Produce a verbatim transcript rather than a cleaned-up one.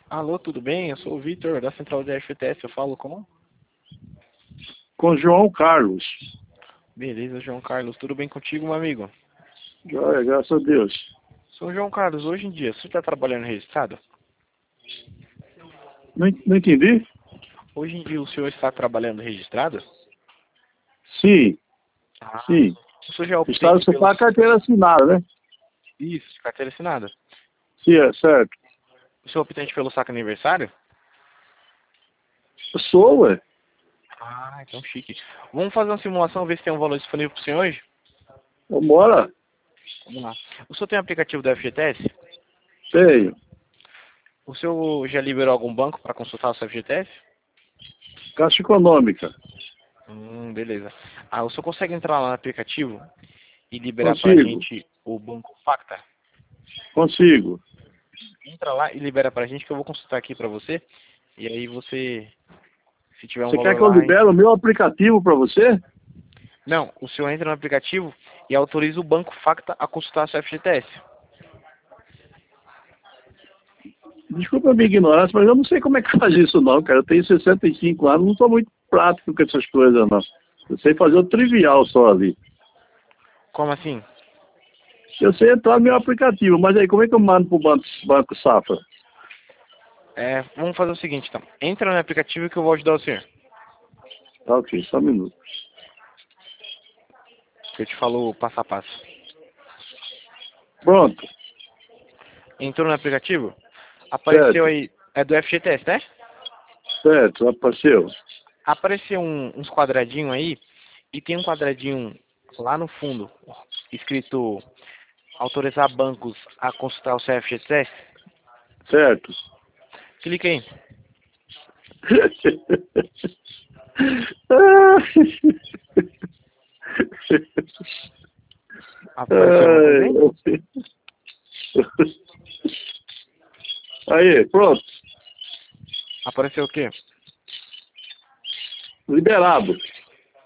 Alô, tudo bem? Eu sou o Vitor, da Central de F T S. Eu falo com? Com João Carlos. Beleza, João Carlos. Tudo bem contigo, meu amigo? Joia, graças a Deus. Sou João Carlos. Hoje em dia, você está trabalhando registrado? Não, não entendi? Hoje em dia, o senhor está trabalhando registrado? Sim, Ah, sim. o senhor já é Estado optante só pelo... para a carteira assinada, né? Isso, de carteira assinada. Sim, é certo. O senhor é optante pelo saco aniversário? Eu sou, ué. Ah, então chique. Vamos fazer uma simulação, ver se tem um valor disponível para o senhor hoje? Vambora. Vamos lá. O senhor tem um aplicativo da F G T S? Tenho. O senhor já liberou algum banco para consultar o seu F G T S? Caixa Econômica. Hum, beleza. Ah, o senhor consegue entrar lá no aplicativo e liberar pra Consigo. gente o Banco Facta? Consigo. Entra lá e libera pra gente que eu vou consultar aqui pra você. E aí você, se tiver um Você quer valor que eu lá, hein? libere o meu aplicativo para você? Não, o senhor entra no aplicativo e autoriza o Banco Facta a consultar seu F G T S. Desculpa a minha ignorância, mas eu não sei como é que faz isso não, cara. Eu tenho sessenta e cinco anos, não sou muito prático com essas coisas, não. Eu sei fazer o trivial só ali. Como assim? Eu sei entrar no meu aplicativo, mas aí como é que eu mando pro Banco, banco Safra? É, vamos fazer o seguinte, então. Entra no aplicativo que eu vou ajudar o senhor. Tá, ok, só um minuto. Que eu te falo passo a passo. Pronto, Entrou no aplicativo? Apareceu certo, aí, é do F G T S, né? certo, apareceu. Apareceu um- uns quadradinhos aí e tem um quadradinho lá no fundo escrito autorizar bancos a consultar o seu F G T S. Certo. Clica aí. Apareceu alguma coisa aí? Aí, pronto, Apareceu o quê? liberado.